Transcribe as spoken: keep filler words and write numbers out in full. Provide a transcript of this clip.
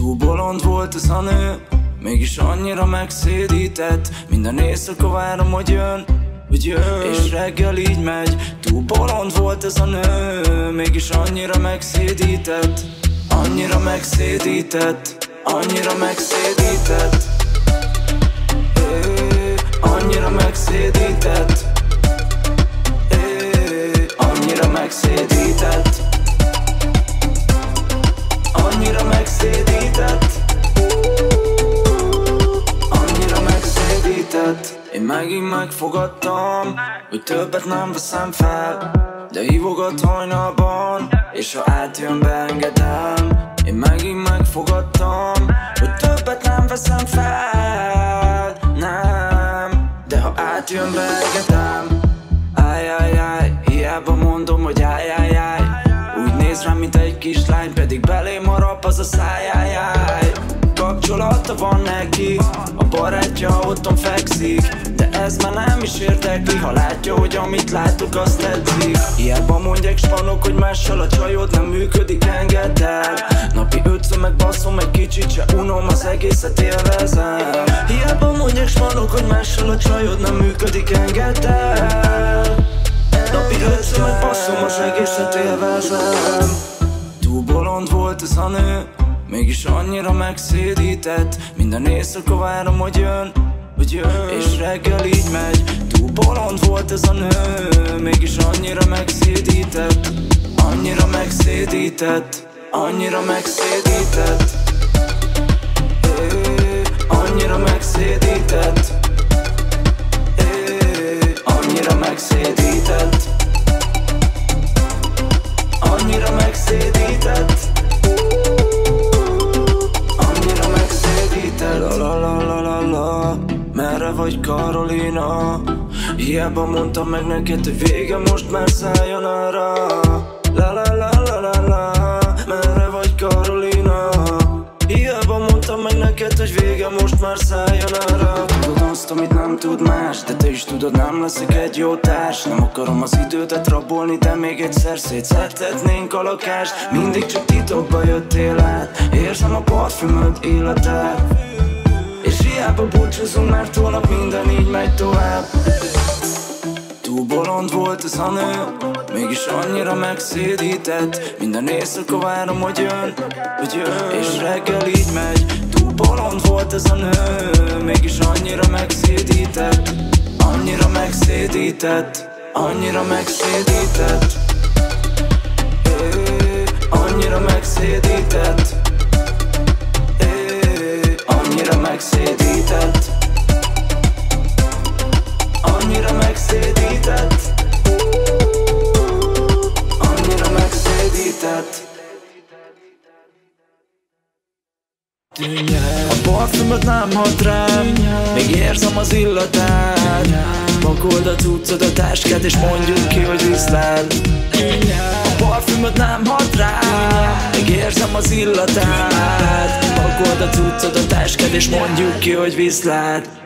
Túl bolond volt ez a nő, mégis annyira megszédített. Minden éjszaka várom, hogy jön, hogy jön, és reggel így megy. Túl bolond volt ez a nő, mégis annyira megszédített. Annyira megszédített, annyira megszédített, é, annyira megszédített, é, annyira megszédített, annyira megszédített, annyira megszédített. Én megint megfogadtam, hogy többet nem veszem fel, de hívogat hajnalban, és ha átjön, beengedem. Én megint megfogadtam, hogy többet nem veszem fel, nem, de ha átjön, beengedem. Ájjájjáj, hiába mondom, hogy ájjájjáj. Úgy néz rám, mint egy kislány, pedig belém harap az a szájjájjáj. Kapcsolata van neki, a barátja otthon fekszik, de ez már nem is érdekli, ha látja, hogy amit látok, azt tetszik. Hiába mondják spanok, hogy mással a csajod nem működik, engedd el. Napi ötször megbaszom egy kicsit, se unom, az egészet élvezem. Hiába mondják spanok, hogy mással a csajod nem működik, engedd el. Napi ötször megbaszom, az egészet élvezem. Túl bolond volt ez a nő, mégis annyira megszédített. Minden éjszaka várom, hogy jön, hogy jön, és reggel így megy. Túl bolond volt ez a nő, mégis annyira megszédített. Annyira megszédített, annyira megszédített, é, annyira megszédített, é, annyira megszédített, annyira megszédített, annyira megszédített. La la la la la la, merre vagy, Karolina? Hiába mondtam meg neked, hogy vége, most már szálljon arra. La la la la la la, merre vagy, Karolina? Hiába mondtam meg neked, hogy vége, most már szálljon arra. Tudod azt, amit nem tud más, de te is tudod, nem leszek egy jó társ. Nem akarom az időt rabolni, de még egyszer szétszedhetnénk a lakást. Mindig csak titokba jöttél át, érzem a parfümöd életet, és hiába búcsúzunk, mert holnap minden így megy tovább. Túl bolond volt ez a nő, mégis annyira megszédített. Minden éjszaka várom, hogy jön, hogy jön, és reggel így megy. Túl bolond volt ez a nő, mégis annyira megszédített. Annyira megszédített, annyira megszédített, é, annyira megszédített, é, annyira megszédített, annyira megszédített, annyira megszédített. A parfümöd nem hat rám, még érzem az illatát. Pakold a cuccod, a táskát, és mondjuk ki, hogy viszlát. A parfümöd nem hat rám, még érzem az illatát. Pakold a cuccod, a táskát, és mondjuk ki, hogy viszlát.